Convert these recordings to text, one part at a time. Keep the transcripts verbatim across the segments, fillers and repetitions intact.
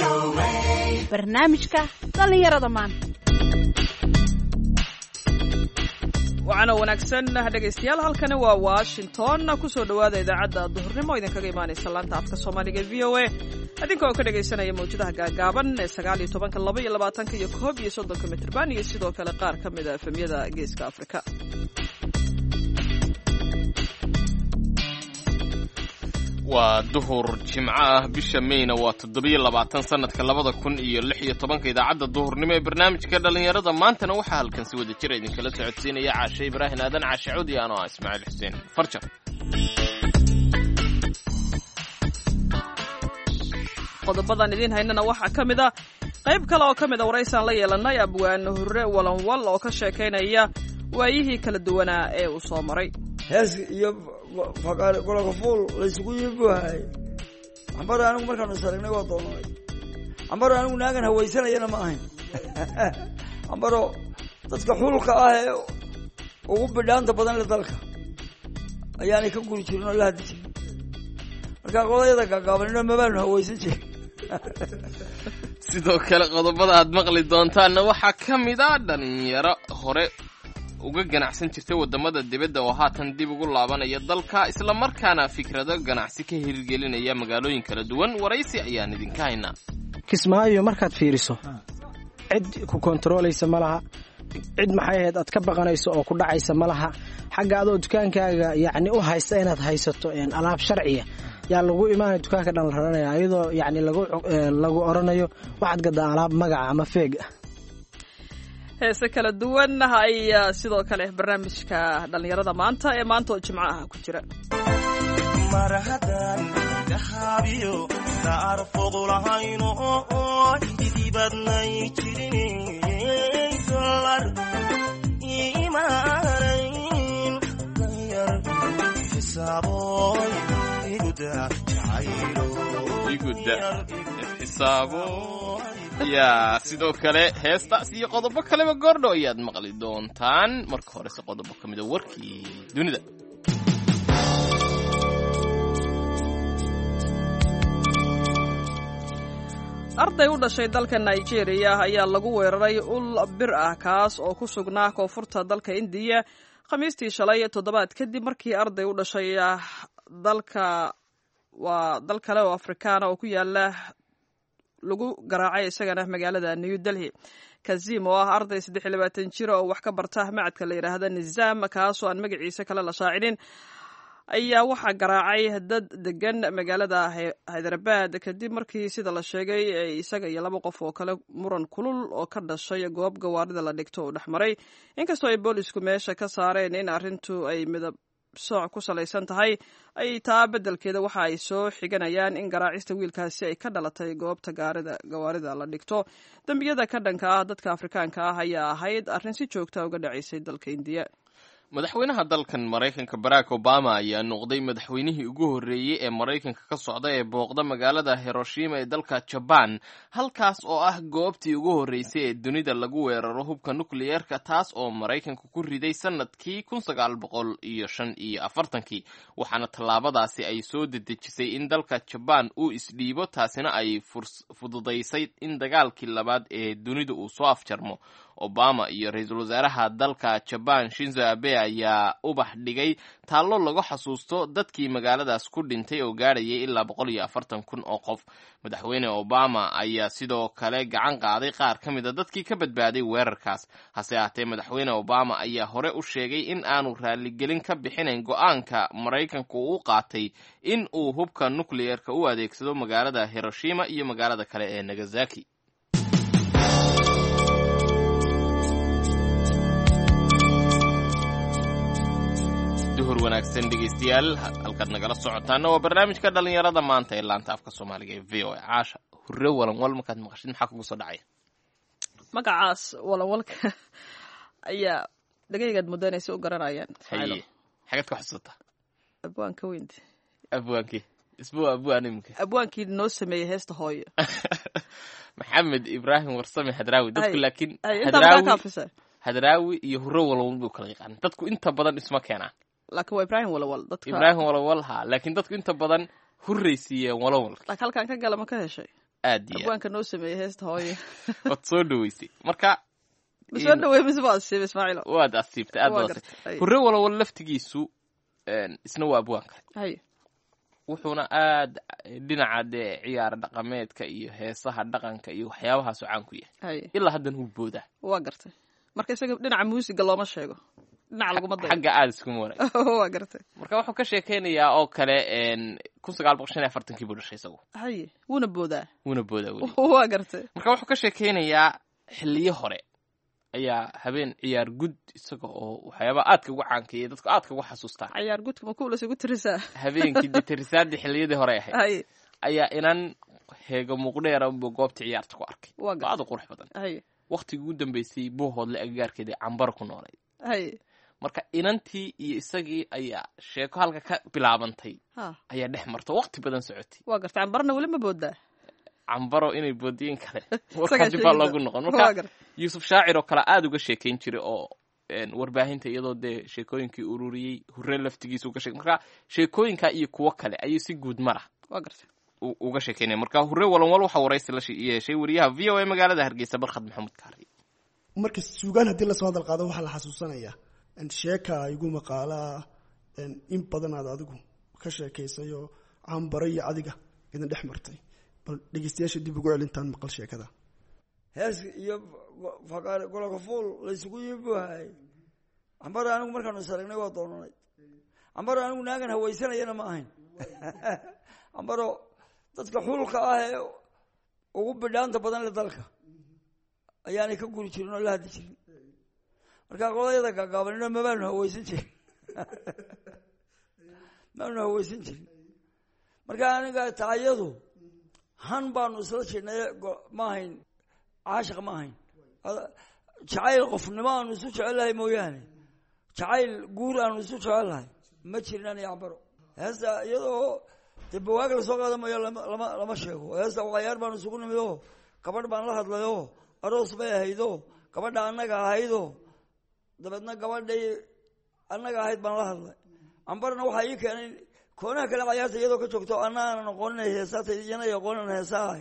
barnaamijka dhalinyarada maanta. waxaana wanaagsan dhegaystayaal, halkani waa Washington. kusoo dhawaada idaacadda duhurnimo idinkaga imaanaysa laanta afka Soomaaliga V O A, adinkoo ka dhagaysanaya mawjadaha gaagaaban ee sagaal iyo toban, laba iyo labaatan iyo koob iyo soddon mitirban iyo sidoo kale qaar ka mid ah efemyada Geeska Afrika. waa duhur jimco ah, bisha Mayna waa toddoba iyo labaatan sanadka labada kun iyo lix iyo tobanka. idaacadda duhurnimo ee barnaamijka dhalinyarada maantana waxaa halkan si wada jira idinkala socodsiinaya Caashe Ibraahin Aadan, Caashe Cudi, iyo anoo ah Ismaaciil Xuseen Farjar. qodobadan idin haynana waxaa ka mid ah qayb kale oo ka mid a waraysaan la yeelanay abwaane Hurre Walanwal oo ka sheekaynaya waayihii kala duwanaa ee uu soo maray. hees iyo faqaale golka fuul la isugu yibuhay ambar anigu markaan saragnay waa doonay ambar anigu naagan hawaysanayna ma ahayn ambaro dadka xulka ah ee ugu bidhaanta badan la dalka ayaanay ka guri jirno la hadisi marka qodayada gaagaabanina ma baan hawaysan jirin. sidoo kale qodobada aad maqli doontaanna waxaa ka mid ah dhalinyaro hore uga ganacsan jirtay wadamada dibadda oo haatan dib ugu laabanaya dalka, isla markaana fikrado ganacsi ka hirgelinaya magaalooyin kala duwan. waraysi ayaan idinka haynaa. Kismaayo markaad fiiriso cid ku kontroolaysa ma laha, cid maxay ahayd aad ka baqanayso oo ku dhacaysa ma laha. xagga adoo dukaankaaga yacni u haysta inaad haysato alaab sharciya yaa lagu imaanaya dukaanka dhan la raranaya iyadoo yacni lagu lagu oranayo waxaad gadaa alaab magaca ama feeg ah. heese kala duwan ayaa sidoo kale barnaamijka dhalinyarada maanta ee maanta oo jimco ah ku jira. marhadan gahabiyo taarfuqulahayno oo dibadnay jirin solar iimaanayn yar xisaaboy iguda jacaylo iguda xisaabo yaa sidoo kale heestaas iyo qodobo kaleba goordho ayaad maqli doontaan. marka horese qodobo ka mid a warkii dunida. arday u dhashay dalka Nigeria ayaa lagu weeraray ul bir ah kaas oo ku sugnaa koonfurta dalka India khamiistii shalay toddobaad kadib markii arday u dhashay dalka waa dal kale oo Afrikaan oo ku yaala lagu garaacay isagana magaalada New Delhi. Kazim oo ah arday saddex iyo labaatan jir oo wax ka barta macadka la yiraahdo Nizam kaas oo aan magaciisa kala la shaacinin ayaa waxa garaacay dad degan magaalada Hyderabad kadib markii sida la sheegay isaga iyo laba qof oo kale muran kulul oo ka dhashay goob gawaarida la dhigto oo dhaxmaray. inkastoo ay boolisku meesha ka saareen in arrintu ay midab sooc ku salaysan tahay, ay taa beddelkeeda waxa ay soo xiganayaan in garaacista wiilkaasi ay ka dhalatay goobta gaarida gawaarida la dhigto. dambiyada ka dhanka ah dadka Afrikaanka ah ayaa ahayd arrin si joogta uga dhacaysay dalka India. madaxweynaha dalkan Mareykanka Barack Obama ayaa noqday madaxweynihii ugu horreeyay ee Mareykanka ka socda ee booqda magaalada Hiroshima ee dalka Japan, halkaas oo ah goobtii ugu horreysay ee dunida lagu weeraro hubka nukliyeerka, taas oo Mareykanku ku riday sanadkii kun sagaal boqol iyo shan iyo afartankii. waxaana tallaabadaasi ay soo dedejisay in dalka Japan uu isdhiibo, taasina ay fududaysay in dagaalkii labaad ee dunida uu soo afjarmo. Obama iyo ra'iisul wasaaraha dalka Japan Shinzo Abe ayaa ubax dhigay taallo lagu xasuusto dadkii magaaladaas ku dhintay oo gaarayay ilaa boqol iyo afartan kun oo qof. madaxweyne Obama ayaa sidoo kale gacan qaaday qaar ka mid a dadkii ka badbaaday weerarkaas. hase ahaatee madaxweyne Obama ayaa hore u sheegay in aanu raaligelin ka bixinayn go'aanka Mareykanku uu qaatay in uu hubka nukliyeerka u adeegsado magaalada Hiroshima iyo magaalada kale ee Nagasaki. duhur wanaagsan dhegaystayaal, halkaad nagala socotaana waa barnaamijka dhalinyarada maanta ee laanta afka Soomaaliga ee V O A. Caasha, Hurre Walanwal markaad maqashid maxaa kugu soo dhacaya? magacaas Walanwalka ayaa dhagaygaad mudanaysa u garanayaan. haye xagad ka xasuusta? abwaanka weynti abwaankii isbuu abwaanimka abwaankii noo sameeyay heesta hooyo Maxamed Ibrahim Warsame Hadraawi. dadku laakiin Hadraawi Hadraawi iyo Hurre Walanwal buu kala yaqaan. dadku inta badan isma keenaan. laakiin waa Ibrahim Walanwal dadka Ibrahim Walanwal ha laakiin dadku inta badan hurreysiiyeen Walanwal. laakiin halkan ka gala ma ka heshay aad iyo abwaanka noo sameeyey heesta hooyo waad soo dhaweysay marka ma soo dhaweey mise waa asiib Ismaaciil waad asiibtay aad waad hore wala wala laftigiisu isna waa abwaanka hay wuxuuna aad dhinaca dee ciyaar dhaqameedka iyo heesaha dhaqanka iyo waxyaabahaas caan ku yahay ilaa haddan uu booda waa gartay marka isaga dhinaca muusiga looma sheego dhinaca lagu maday xagga aad isku maray waa gartay marka wuxuu ka sheekeynayaa oo kale een kun sagaal boqol shan iyo afartan kii buu dhashay isagu hay wuna booda wuna booda waa gartay marka wuxuu ka sheekeynayaa xilliyo hore ayaa habeen ciyaar gud isaga oo waxyaaba aadka ugu caankiyay dadku aadka ugu xasuustaan ciyaar gudka ma ku la isugu tirisaa habeenkii tirisaadii xilliyadii hore ahayd hay ayaa inan heega muuqdheera buu goobta ciyaarta ku arkay aad u qurux badan hay waqtigii ugu dambeysay buu hoodle agagaarkeeda cambar ku noolay hay marka inantii iyo isagii ayaa sheeko halka ka bilaabantay ayaa dhex marta waqti badan socotay waa gartay cambarna weli ma boodaa cambaro inay boodiin kale warka dib loogu noqon marka Yuusuf Shaacir oo kala aad uga sheekeyn jiray oo een warbaahinta iyadoo de sheekooyinkii ururiyay hore laftigiisu uga sheekay marka sheekooyinka iyo kuwa kale ayuu si guud mara waa gartay uga sheekeynay marka hore walan wal waxa waraysi la yeeshay wariyaha V O A magaalada Hargeysa Barkhad Maxamed Kaari marka suugaan hadii la soo hadal qaado waxa la xasuusanayaa in sheeka igu maqaala in badan aad adigu ka sheekaysayo cambaro iyo adiga idin dhex martay dhegeystayaasha dib ugu celintaan maqal sheekada hees iyo faqaar golka fuul la isugu yimahay ambara anigu markaan saragnay waa doonanay ambara anigu naagan hawaysanayna ma ahayn ambaro dadka xulka ah ee ugu bidhaanta badan la dalka ayaanay ka guri jirin oo la hadli jirin marka qoladayada gaagaabanina ma baanu hawaysan jirin maanu hawaysan jirin marka aniga taayadu han baanu isla jirnay ma ahayn caashiq ma ahayn jacayl qofnimo aanu isu jecelahay mooyaane jacayl guur aanu isu jecelahay ma jirin aniga cambaro heesta iyadoo dee bawaag la soo qaadamayo lama lama sheego heesta waqayaar baanu isugu nimid oo gabadh baan la hadlayoo aroos bay ahaydoo gabadha annaga ahaydoo dabeedna gabadhay annaga ahayd baan la hadlay cambarna waxaa ii keenay koonaha kale cayaarta iyadoo ka joogto anaanan aqoonin heesaata iyana aqoonin heesaa ahay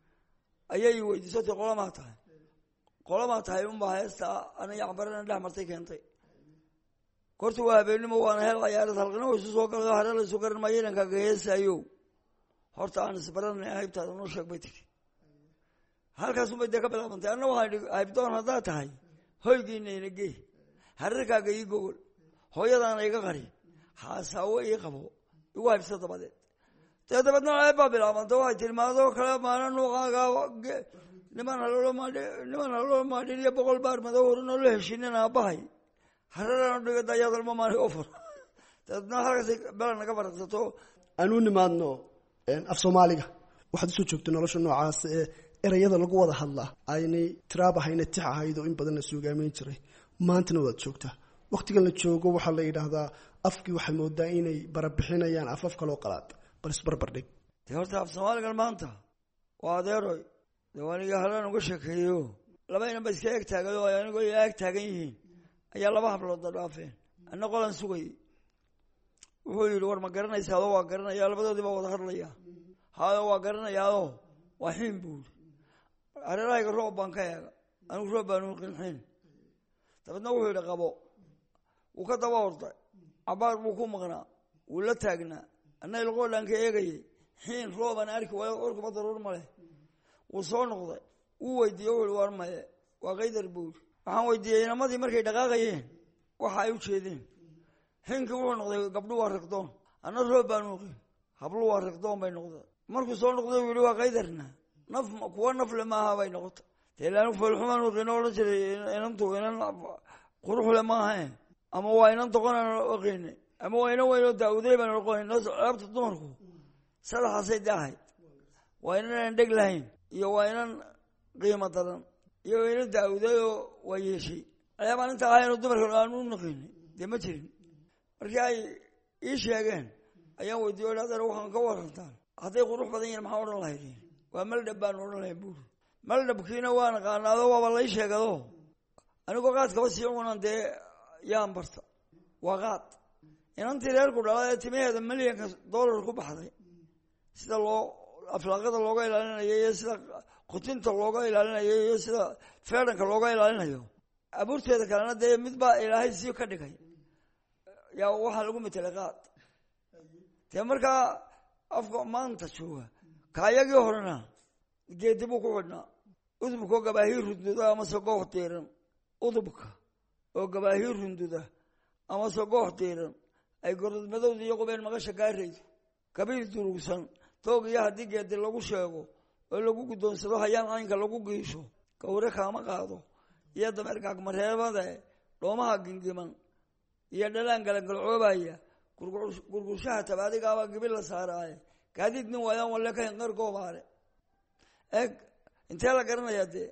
ayay weydiisatay qolamaa tahay qolamaa tahay unbaa heesta aniga cambarana dhex martay keentay horta waa habeenimo waana heel cayaarad halqina wa isu soo galay hare la isu garan maayo inankaaga heesaayo horta aan isbaranay haybtaada noo sheeg bay tiri halkaas unbay dee ka bilaabantay anna waxaan haybdoon haddaad tahay hoygiina ina gee hareerkaaga ii gogol hooyadaana iga qari haasaawo ii qabo igu haybsa dabadeed dee dabeedna ceeb baa bilaabantay waxay tiri maadoo kale maana nuuqaaga niman haloola maadhi niman haloola maadhin iyo boqol baar madow horinoo la heshinin aabahay hareeraan dhiga dayaadalma maani ofur dabeedna halkaas bela naga faraqsato aan u nimaadno af soomaaliga waxaad usoo joogtay nolosha noocaas ee erayada lagu wada hadlaa aynay tiraab ahayna tix ahayd oo in badan la suugaameyn jiray maantana waad joogtaa waqtigan la joogo waxaa la yidhaahdaa afkii waxaad moodaa inay barabixinayaan afaf kaloo qalaad bal isbarbar dhig dee horta af soomaaligan maanta waa adeeroy dee aniga halaan uga sheekeeyo laba inan ba iska eeg taagay oo anigoo ag taagan yihiin ayaa laba hablood dhaafeen anna qolan sugay wuxuu yidhi war ma garanaysa adoo waa garanaya labadoodii baa wada hadlaya hayo waa garanayaadoo waa xiin buu yidhi hareerahayga roob baan ka eega anigu roob baanu qinxiin dabeedna wuxuu yidhi qabo wuu ka daba orday cabaar buu ku maqnaa wuu la taagnaa anna ilqoodhaan ka eegayay xiin roobaan arki waayo orkuba daruur ma leh wuu soo noqday wuu weydiiyey wuxu ihi war maye waa kaydar buu yidhi waxaan weydiiyey inamadii markay dhaqaaqayeen waxa ay u jeedeen xiinkii wuxuu noqday gabdhu waa riqdoon anna roob baanu qin hablu waa riqdoon bay noqday markuu soo noqday wuu yihi waa kaydarna naf kuwa nafle maaha bay noqotay teelaanu foolxumaan qino odhan jiray inantu inan quruxle maahae ama waa inan doqonaan oqeyne ama waa inan weynoo daa-uday baan oqoyn ceebta dumarku sadaxaasay de ahayd waa inanaan dheg lahayn iyo waa inan qiimo daran iyo inan daa-udayoo waa yeeshay ceebaan inta ahaynoo dumarka aan u naqeyne dee ma jirin markii ay ii sheegeen ayaan weydiiyo adeer waxaan ka warantaan hadday qurux badan yihin maxaa odhan lahayd waa maldhab baan odhan lahayn buuri maldhabkiina waa naqaanaado waaba lay sheegado anigoo qaad kaba sii cunan dee yaan barta waa qaad inantii reerku dhala ee timaheeda milyanka dollar ku baxday sida loo aflaaqada looga ilaalinayo iyo sida qutinta looga ilaalinayo iyo sida feedhanka looga ilaalinayo abuurteeda kalena dee mid baa ilaahay sii ka dhigay yaa waxaa lagu metelay qaad dee markaa afka maanta jooga kaayagii horena geedi buu ku xidhnaa udubka oo gabaahiir runduda amase goox diiran udubka oo gabaahiir runduda amase goox diiran ay gorodmadowda iyo qubeen maqasha gaarayso kabiir durugsan toog iyo haddii geedi lagu sheego oo lagu guddoonsado hayaan caynka lagu giisho gawre kaama qaado iyo dameer gaagmareebade dhoomaha gingiman iyo dhalaan galangalcoobaya gurgurshaha tabaadigaabaa gibil la saaraaye gaadiid nin waayaan walle ka hinqar goobaale eeg intee la garanayaa dee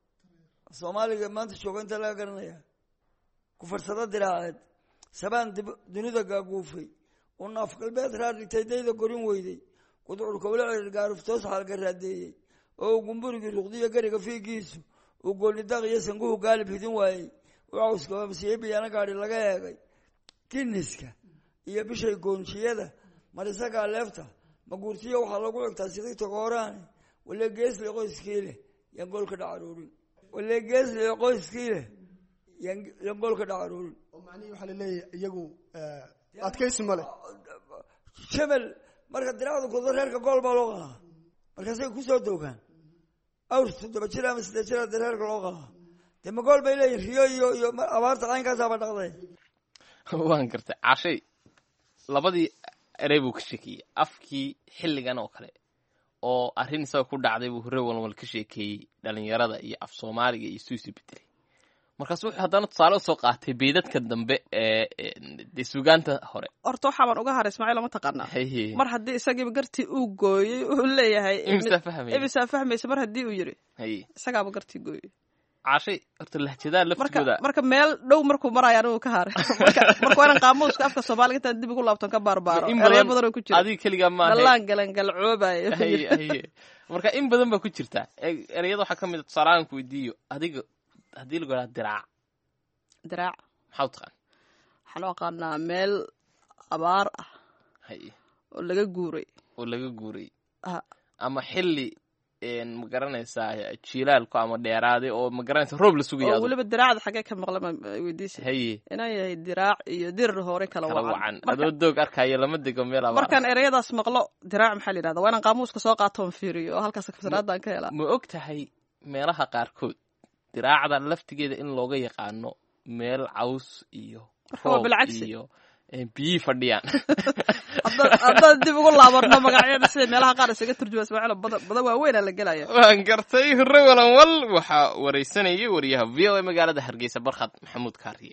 soomaaliga maanta jooga intee laga garanayaa ku farsado diraaceed sabaan dunida gaaguufay oo naaf galbeed raar dhigtay dayda gorin weyday gudcurkowle cirgaaruftoos xaalgaraadeeyey oo gumburigii ruqdiyo gariga fiigiisu uu goolnidaaq iyo sanguhu gaalib hidin waayey u cawskababsiyey biyana gaadhi laga eegay kiniska iyo bishay goonjiyada marisagaa leefta maguurtiyo waxaa lagu xigtaa siday tagooraane wale geesle qoyskii leh yaan goolka dhacaroorin wale geesle qoyskii leh yaan goolka dhacaroorin oo macnihii waxaa laleeyahay iyagu adkaysi male jebel marka diracda kudo reerka gool baa loo qalaa markaasay kusoo doogaan awr toddoba jir ama siddeed jir de reerka loo qalaa dee ma gool bay leeyihin riyo iyo iyo abaarta caynkaasaaba dhaqday waan gartay cashay labadii erey buu ka sheekeeyey afkii xilligan oo kale oo arrin isaga ku dhacday buu hore walwal ka sheekeeyey dhalinyarada iyo af soomaaliga iyo isuusi bedelay markaas wuxuu haddana tusaale usoo qaatay beydadka dambe ee de sugaanta hore horta waxaaban uga haray ismaaciil ma taqaanaa haye mar haddii isagiiba gartii uu gooyey uu leeyahay imisa fahmay imisaa fahmaysa mar haddii uu yidhi haye isagaaba gartii gooyey cashay horta lahjadaha laftigooda marka meel dhow markuu maraya anigu ka haray marka waa inan qaamuuska afka soomaaliga intaan dib ugu laabtan ka baarbaaro eraya badan oo ku jira adiga keligaa maaha dhalaan galangalcoobayo haye haye marka in badan baa ku jirta ereyada waxaa ka mid a tusaalahaan ku weydiiyo adiga haddii lagu idhaha diraac diraac maxaa u taqaan waxaan u aqaanaa meel abaar ah haye oo laga guuray oo laga guuray ama xilli ma garanaysaa jiilaalku ama dheeraaday oo ma garanaysa roob la sugaya oo weliba diraacda xagee ka maqla ma weydiisa haye inaan yahay diraac iyo dirir hore kala wacan adoo doog arkaayo lama dego meel abaar markaan ereyadaas maqlo diraac maxaa la yidhahdaa waa inaan qaamuuska soo qaato on fiiriyo oo halkaas fasiraadaan ka helaa ma og tahay meelaha qaarkood diraacda laftigeeda in looga yaqaano meel caws iyo roob iyo biyii fadhiyaan haddaan dib ugu laabanno magacyada sida meelaha qaar isaga turjuma ismaaciil badan waaweynaa la gelaya waan gartay hore walanwal waxaa waraysanayay wariyaha v o a magaalada hargeysa barkhad maxamuud kaariye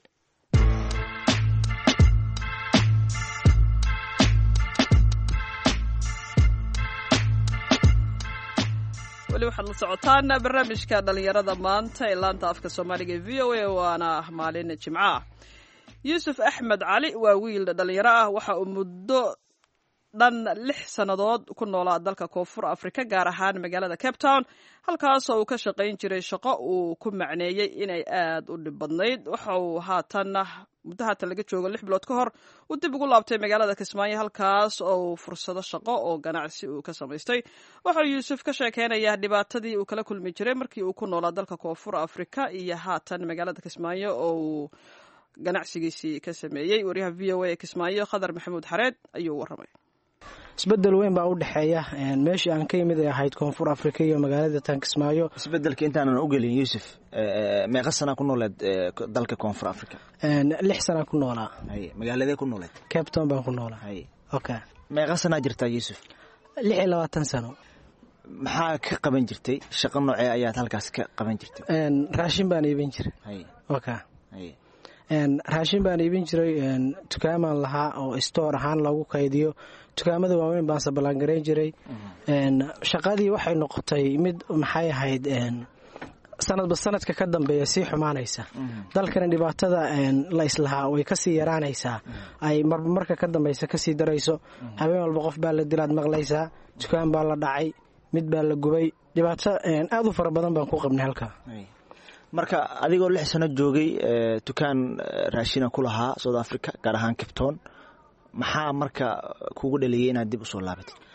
weli waxaad la socotaan barnaamijka dhalinyarada maanta ee laanta afka soomaaliga v o a waana maalin jimco ah yuusuf axmed cali waa wiil dhalinyaro ah waxa uu muddo dhan lix sannadood ku noolaa dalka koonfur afrika gaar ahaan magaalada cape town halkaasoo uu ka shaqayn jiray shaqo uu ku macneeyey inay aad u dhib badnayd waxa uu haatan muddo haatan laga joogo lix bilood ka hor uu dib ugu laabtay magaalada kismaayo halkaas oo uu fursado shaqo oo ganacsi uu ka samaystay waxauu yuusuf ka sheekeynayaa dhibaatadii uu kala kulmi jiray markii uu ku noolaa dalka koonfur afrika iyo haatan magaalada kismaayo oo uu ganacsigiisii ka sameeyey wariyaha v o a ee kismaayo khadar maxamuud xareed ayuu warramay isbedel weyn baa u dhexeeya meeshii aan ka yimid ay ahayd koonfur afrika iyo magaalada tan kismaayo isbedelka intaanan u gelin yuusuf meeqa sanaa ku nooleed dalka koonfur afrika lix sanaa ku noolaa magaaladee ku nooleed cape town baan ku noolaa okay meeqa sanaa jirtaa yuusuf lix iyo labaatan sano maxaa ka qaban jirtay shaqo noocee ayaad halkaas ka qaban jirtay raashin baan iibin jiray okay raashin baan iibin jiray dukaamaan lahaa oo store ahaan lagu kaydiyo dukaamada waaweyn baan saballaangarayn jiray shaqadii waxay noqotay mid maxay ahayd sanadba sanadka ka dambeeya sii xumaanaysa dalkana dhibaatada la islahaa way kasii yaraanaysaa ay marba marka ka dambeysa kasii darayso habeen walba qof baa la dilaad maqlaysaa dukaan baa la dhacay mid baa la gubay dhibaato aad u fara badan baan ku qabnay halkaa marka adigoo lix sano joogay dukaan raashina ku lahaa south africa gaar ahaan cape town maxaa marka kugu dhaliyay inaad dib usoo laabatid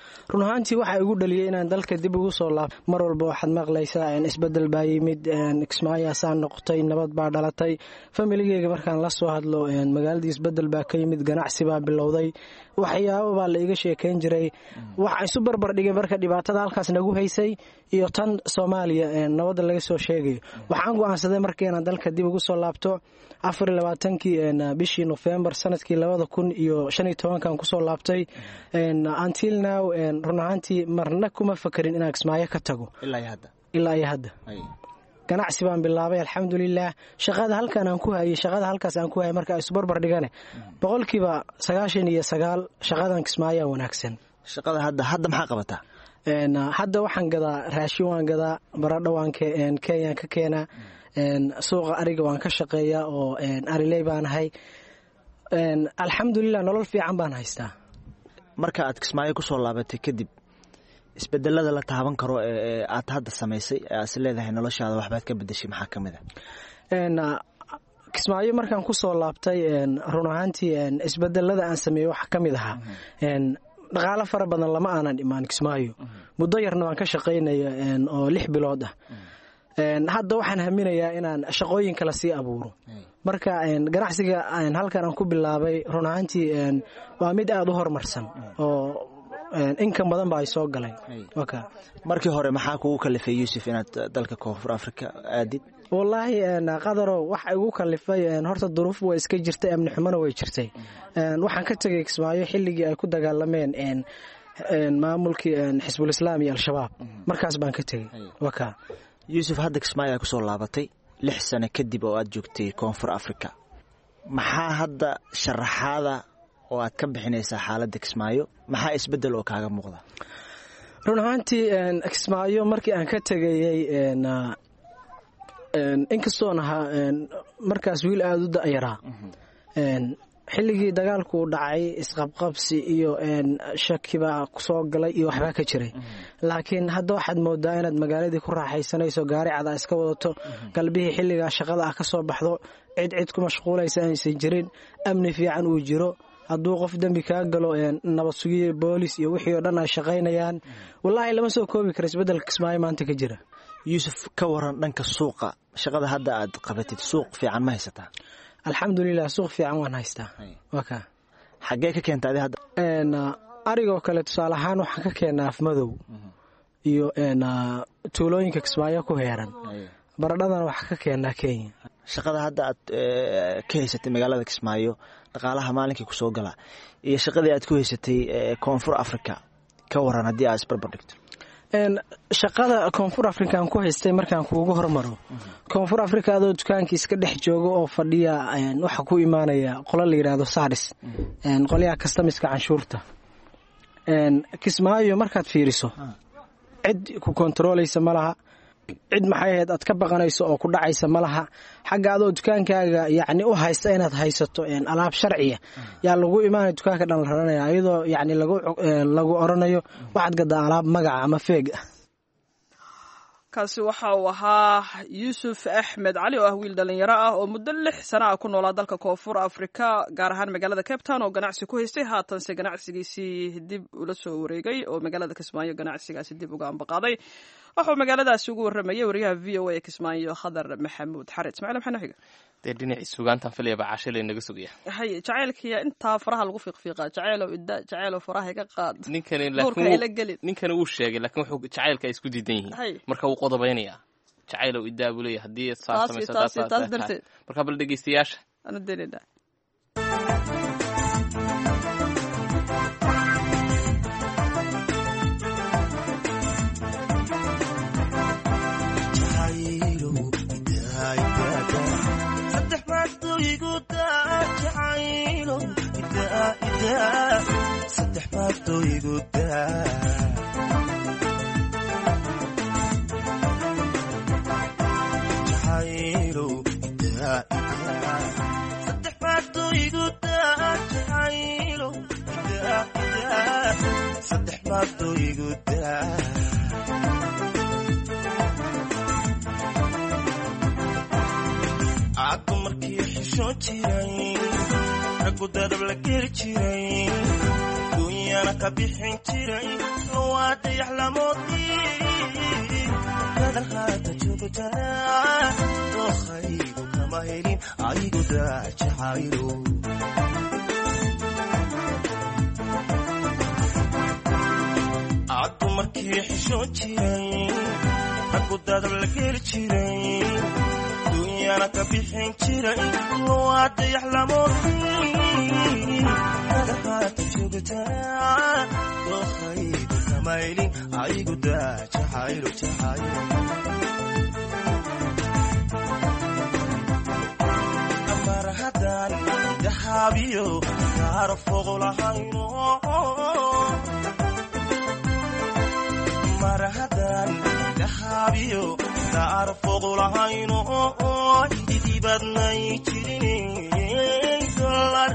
run ahaantii waxaa igu dhaliyay inaan dalka dib ugu soo laabto mar walba waxaad maqlaysaa isbedel baa yimid kismaayaasaan noqotay nabad baa dhalatay familigeyga markaan la soo hadlo magaaladii isbedel baa ka yimid ganacsi baa bilowday waxyaabo baa la iga sheekayn jiray waxa isu barbar dhigay marka dhibaatada halkaas nagu haysay iyo tan Soomaaliya nabadda laga soo sheegayo waxaan go'aansaday markii aan dalka dib ugu soo laabto afar iyo labaatankii bishii November sanadkii labada kun iyo shan iyo toban kan ku soo laabtay until now run ahaantii marna kuma fakarin inaan Kismaayo ka tago ilaa hadda ilaa hadda ganacsi baan bilaabay alxamdulillah shaqada halkan aan ku hayay shaqada halkaas aan ku hayay marka isu barbar dhigane boqolkiiba sagaashan iyo sagaal shaqadan Kismaayo wanaagsan shaqada hadda hadda maxaa qabataa een hadda waxaan gadaa raashin waan gadaa baradho waan ka een Kenya ka keena een suuqa ariga waan ka shaqeeyaa oo een arilay baan ahay een alxamdulillah nolol fiican baan haystaa marka aad Kismaayo ku soo laabatay kadib isbedelada la taaban karo ee aad hadda sameysay aad leedahay noloshaada waxbaad ka bedeshay maxaa kamid ah een Kismaayo markaan ku soo laabtay een run ahaantii een isbedelada aan sameeyay wax kamid ah een dhaqaale fara badan lama aanan imaan Kismaayo muddo yarna waan ka shaqeynaya een oo lix bilood ah een hadda waxaan haminayaa inaan shaqooyin kala sii abuuro marka een ganacsiga aan halkan aan ku bilaabay run ahaantii een waa mid aad u horumarsan oo income badan baa soo galay okay markii hore maxaa kugu kalifay Yusuf inaad dalka Koonfur Afrika aadid wallahi ana qadaro waxa igu kalifay horta duruuf way iska jirtay amni xumana way jirtay een waxaan ka tagay Kismaayo xilligii ay ku dagaalameen een een maamulkii een Xisbul Islaam iyo Al-Shabaab markaas baan ka tagay waka Yusuf hadda Kismaayo ku soo laabatay lix sano kadib oo aad joogtay Koonfur Afrika maxaa hadda sharaxaada oo aad ka bixinaysaa xaaladda Kismaayo maxaa isbedel oo kaaga muuqda run ahaantii een Kismaayo markii aan ka tagayay een een inkastoo ahaa een markaas wiil aad u da'yara een xilligii dagaalku dhacay isqabqabsi iyo een shakiba ku soo galay iyo waxba ka jiray laakiin hadda waxaad moodaa inaad magaaladii ku raaxaysanayso gaari cad iska wadato qalbihii xilliga shaqada ah ka soo baxdo cid cid ku mashquulaysa aysan jirin amni fiican uu jiro hadduu qof dambi ka galo een nabad sugiye booliis iyo wixii oo dhan ay shaqaynayaan wallahi lama soo koobi karo isbedelka Kismaayo maanta ka jira Yusuf ka waran dhanka suuqa shaqada hadda aad qabatid suuq fiican ma haysataa alxamdulillah suuq fiican waan haystaa waka xagee ka keentay hadda een arigo kale tusaale ahaan waxaan ka keenaa afmadow iyo een tuulooyinka Kismaayo ku heeran baradhadan wax ka keenaa Kenya shaqada hadda aad ka haysatay magaalada Kismaayo dhaqaalaha maalinkii ku soo gala iyo shaqadii aad ku haysatay Koonfur Afrika ka waran hadii aad isbarbar dhigto een shaqada Koonfur Afrika aan ku haystay markaan kuugu hormaro Koonfur Afrika adoo dukaankiisa ka dhex joogo oo fadhiya een waxa ku imaanaya qolo la yiraahdo Saadis een qoliyaha customiska canshuurta een Kismaayo markaad fiiriso cid ku kontroolaysa malaha cid maxay ahayd aad ka baqanayso oo ku dhacaysa malaha xagga adoo dukaankaaga yaani u haysta inaad haysato een alaab sharciya yaa lagu imaanay dukaanka dhan la raranaya iyadoo yaani lagu lagu oranayo waxaad gadaa alaab magaca ama feeg kaasi waxa uu ahaa Yusuf Ahmed Cali oo ah wiil dhalinyaro ah oo muddo lix sano ah ku noolaa dalka Koonfur Afrika gaar ahaan magaalada Cape Town oo ganacsi ku haystay haatan se ganacsigiisii dib ula soo wareegay oo magaalada Kismaayo ganacsigaasi dib uga ambaqaaday wuxuu magaaladaas ugu waramayay wariyaha V O A Kismaayo Khadar Maxamuud Xarid Ismaaciil maxaa xiga dee dhinaci suugaantan filaya bacaashilay naga sugaya hay jacaylkiya inta faraha lagu fiiqfiiqa jacayl oo idda jacayl oo faraha ka qaad ninkani laakiin ninkani uu sheegay laakiin wuxuu jacaylka isku diidan yihiin marka uu qodobaynaya jacayl oo idda buu leeyahay hadii saar samaysa taas marka bal dhageystayaasha ana deelida saddex baadoo igu daa jacaylow idaa idaa saddex baadoo igu daa jacaylow idaa idaa saddex baadoo igu daa aadku markii xishoon jiray raggu dadab la geli jiray dunyana ka bixin jiray waa dayax lamoodii gadan haata joogtaa dookhaygu kama helin aygu daajacaylo caddu markii xishoon jiray raggu dadab la geli jiray dunyana ka bixin jiray waa dayax lamoodii gadan haata joogtaa dookhaygu kama helin aygu daajacaylo jacaylo marhadan dahabiyo gaar foqolahayno marhadan dahabiyo gaar foqolahayno idibadnay jirin dollar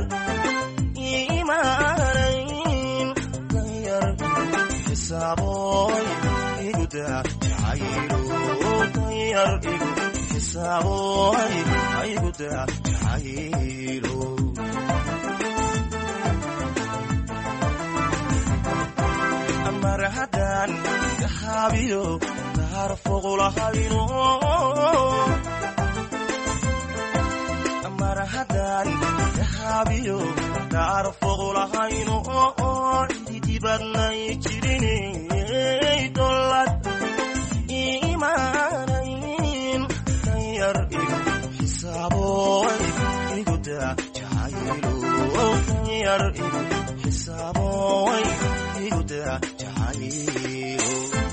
imaanayn danyar xisaaboy iguda jacaylo danyar igu xisaaboy iguda jacaylo marhadan dahabiyo gaar foqolahayno marhadan dahabiyo gaar foqolahayno idibadnay jirin dollar imaanayn danyar igu xisaaboy iguda jacaylo danyar igu xisaaboy iguda jacaylo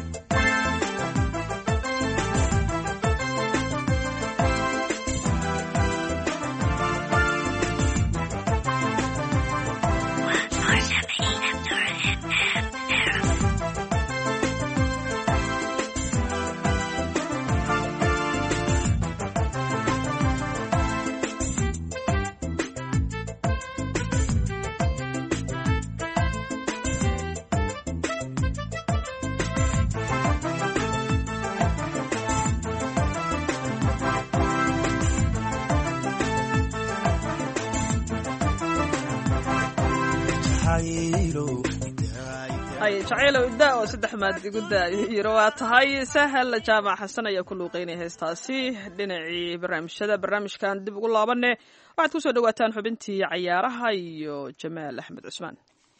jacaylow iddaa oo saddex maad igu daayo yiro waa tahay sahal jaamac xasan ayaa ku luuqeynaya heestaasi dhinacii barnaamijyada barnaamijkan dib ugu laabane waxaad ku soo dhawaataan xubintii cayaaraha iyo jamaal axmed cusmaan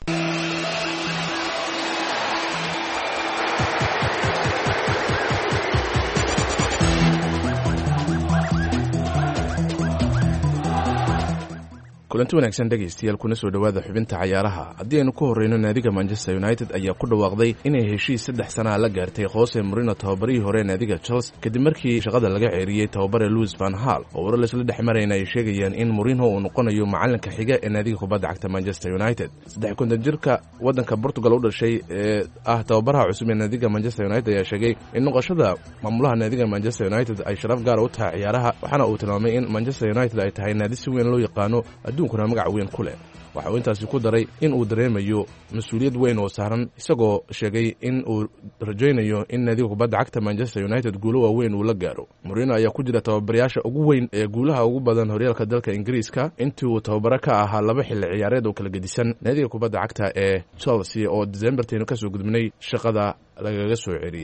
kulanti wanaagsan dhegaystayaal kuna soo dhowaada xubinta cayaaraha haddii aynu ku horreyno naadiga manchester united ayaa ku dhawaaqday inay heshiis saddex sanaa la gaartay jose morino tababarihii hore naadiga chelsea kadib markii shaqada laga ceeriyey tababare louis van hal oo warar laisla dhex marayna ay sheegayaan in morino uu noqonayo macalinka xiga ee naadiga kubadda cagta manchester united saddex konton jirka waddanka portugal u dhashay ee ah tababaraha cusub ee naadiga manchester united ayaa sheegay in noqoshada maamulaha naadiga manchester united ay sharaf gaara u tahay ciyaaraha waxaana uu tilmaamay in manchester united ay tahay naadi si weyn loo yaqaano adduunkuna magac weyn ku leh waxa uu intaasi ku daray in uu dareemayo mas-uuliyad weyn oo saaran isagoo sheegay in uu rajaynayo in naadiga kubadda cagta manchester united guulo waaweyn uu la gaaro morino ayaa ku jira tababarayaasha ugu weyn ee guulaha ugu badan horyaalka dalka ingiriiska intii uu tababaro ka ahaa laba xilli ciyaareed oo kala gedisan naadiga kubadda cagta ee chelsea oo decembertaynu ka soo gudbinay shaqada lagaga soo celiyey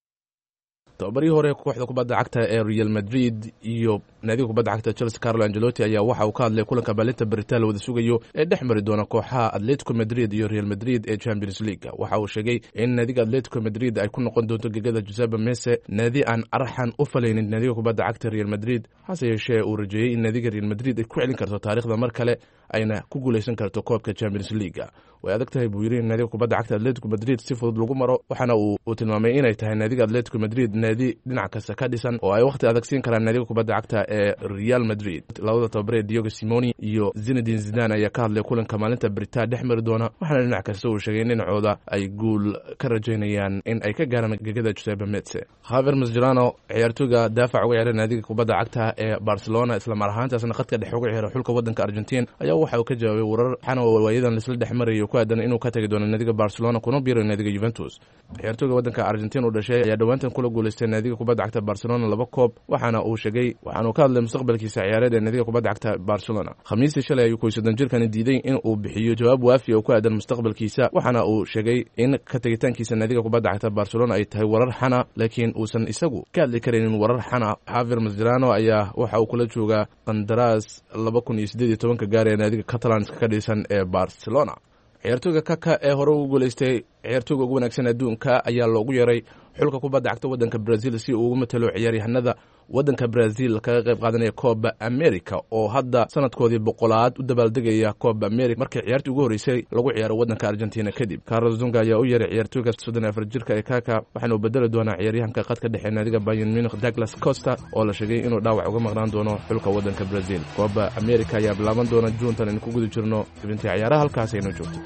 tababarihii hore kooxda kubadda cagta ee Real Madrid iyo naadiga kubadda cagta Chelsea Carlo Ancelotti ayaa waxa uu ka hadlay kulanka Balinta Brital wada sugayo ee dhex mari doona kooxaha Atletico Madrid iyo Real Madrid ee Champions League waxa uu sheegay in naadiga Atletico Madrid ay ku noqon doonto gegada Giuseppe Meazza naadi aan arxan u falaynin naadiga kubadda cagta Real Madrid hase yeeshee uu rajeeyay in naadiga Real Madrid ay ku celin karto taariikhda mar kale ayna ku guuleysan karto koobka Champions League way adag tahay buu yiri naadiga kubadda cagta Atletico Madrid si fudud lagu maro waxaana uu tilmaamay inay tahay naadiga Atletico Madrid naadi dhinac kasta ka dhisan oo ay waqti adag siin karaan naadiga kubadda cagta ee Real Madrid labada tababare Diego Simeone iyo Zinedine Zidane ayaa ka hadlay kulanka maalinta Brital dhex mari doona waxaana dhinac kasta uu sheegay in dhinacooda ay guul ka rajaynayaan in ay ka gaaraan gegada Giuseppe Meazza Javier Mascherano ciyaartoyga daafac uga ciyaara naadiga kubadda cagta ee Barcelona isla mar ahaantaasna khadka dhex uga ciyaara xulka waddanka Argentina ayaa waxa uu ka jawaabay warar xana waayadan isla dhex marayo ku aadan inuu ka tagi doono naadiga Barcelona kuna biiro naadiga Juventus ciyaartoyga waddanka Argentina u dhashay ayaa dhawaantan kula guuleystay guulaystay naadiga kubadda cagta barcelona laba koob waxaana uu sheegay waxaanuu ka hadlay mustaqbalkiisa ciyaareed ee naadiga kubadda cagta barcelona khamiistii shalay ayuu kow iyo soddon jirkani diiday in uu bixiyo jawaab waafi oo ku aadan mustaqbalkiisa waxaana uu sheegay in ka tegitaankiisa naadiga kubadda cagta barcelona ay tahay warar xana laakiin uusan isagu ka hadli karaynin warar xana. Javier Mascherano ayaa waxa uu kula joogaa qandaraas laba kun iyo siddeed iyo tobanka gaar ee naadiga Catalans ka dhisan ee Barcelona. ciyaartooyga Kaka ee hore ugu guuleystay ciyaartooyga ugu wanaagsan adduunka ayaa loogu yeeray xulka kubadda cagta waddanka Brazil si uu ugu matalo ciyaaryahanada waddanka Brazil kaga qayb qaadanaya Copa America oo hadda sanadkoodii boqolaad u dabaaldegaya Copa America markii ciyaartii ugu horeysay lagu ciyaaro waddanka Argentina kadib. Carlos Dunga ayaa u yeeray ciyaartooyga soddon iyo afar jirka ee Kaka waxaana uu bedeli doonaa ciyaaryahanka qadka dhexe naadiga Bayern Munich Douglas Costa oo la sheegay inuu dhaawac uga maqnaan doono xulka waddanka Brazil. Copa America ayaa bilaaban doona Juuntan in ku guda jirno xubintii ciyaaraha halkaas aynu joogto.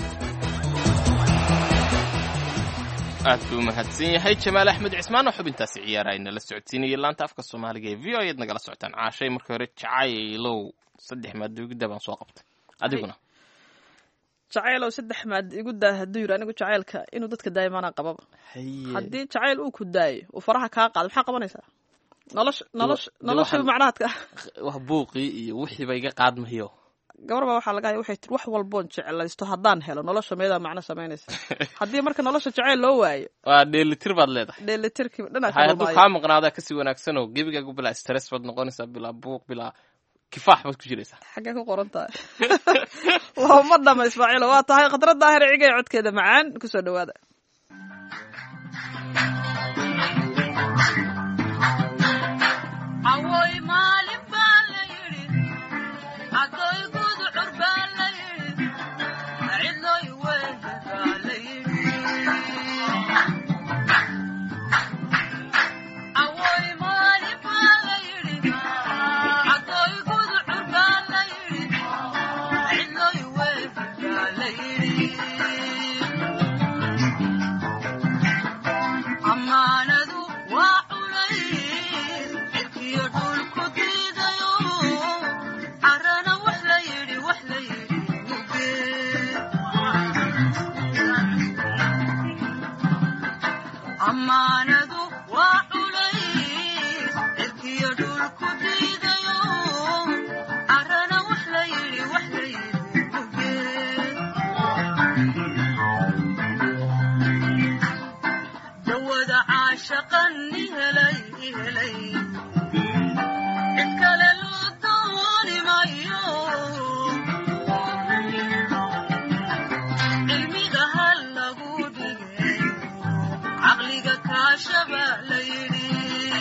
aad buu mahadsan yahay Jamaal Axmed Cismaan oo xubintaasi ciyaarayna la socodsiinayay laanta afka Soomaaliga ee V O A aad nagala socotaan. Caashay markii hore jacaylow saddex maad igu dabaan soo qabtay adiguna jacaylow saddex maad igu daa haduu yiri anigu jacaylka inuu dadka daaymaana qababa haddii jacayl uu ku daayo uu faraha ka qaado maxaa qabanaysaa nolosh nolosh nolosh macnaheedka wax buuqi iyo wixii bay iga qaadmayo gabarba waxa laga yahay waxay tir wax walboon jecelaysto hadaan helo nolosha meeda macna sameynaysa hadii marka nolosha jacayl loo waayo waa dheelitir baad leedahay dheelitirkii dhinaca kale hadduu ka maqnaada kasi wanaagsan oo gebigaagu bila stress baad noqonaysaa bila buuq bila kifaax baad ku jiraysaa xagee ku qoran tahay waa ma dhama Ismaaciil waa tahay khadra daahir cigay codkeeda macaan ku soo dhawaada awoy maalin baa la yiri adoy guud curbaa la yiri cidlooy weyn baa la yiri awoy maalin baa la yiri adoy guud curbaa la yiri cidlooy weyn baa la yiri amaanadu waa amaanadu waa culays cirkiyo dhulku diidayo arana wax la yidhi wax la yidhi mugeen dawada caashaqan ihelay ihelay cid kale loo dooni mayo cilmiga hal lagu dhigay caqliga kaashaba la yidhi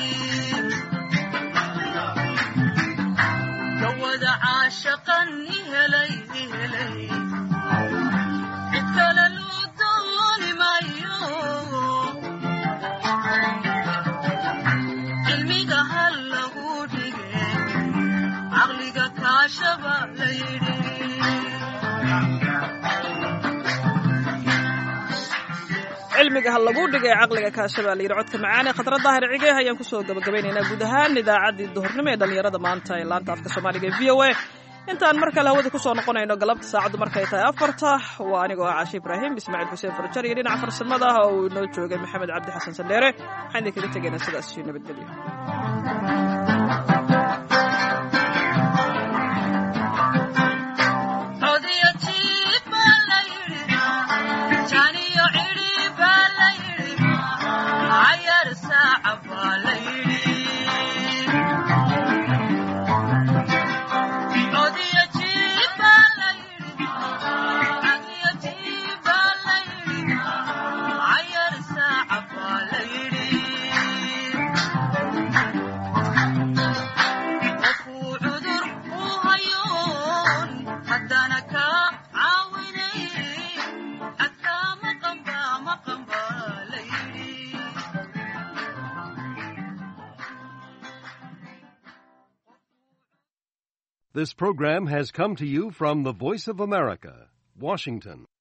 dawada caashaqan ihelay ihelay cid kale loo dooni mayo cilmiga hal lagu dhigay caqliga kaashaba la yidhi cilmiga hal lagu dhigay caqliga kaashaba la yiri codka macaan ee khadra daahir cigay ayaan ku soo gabagabaynaynaa guud ahaan idaacaddii duhurnimo ee dhalinyarada maanta ee laanta afka Soomaaliga ee V O A intaan mar kale hawada ku soo noqonayno galabta saacadu markay tahay afarta waa anigoo ah Caashi Ibraahim Ismaaciil Xuseen Farjar iyo dhinaca farsamada oo uu inoo joogay Maxamed Cabdi Xasan Sandheere waxaan idinkaga tegaynaa sidaas iyo nabadgelyo This program has come to you from the Voice of America, Washington.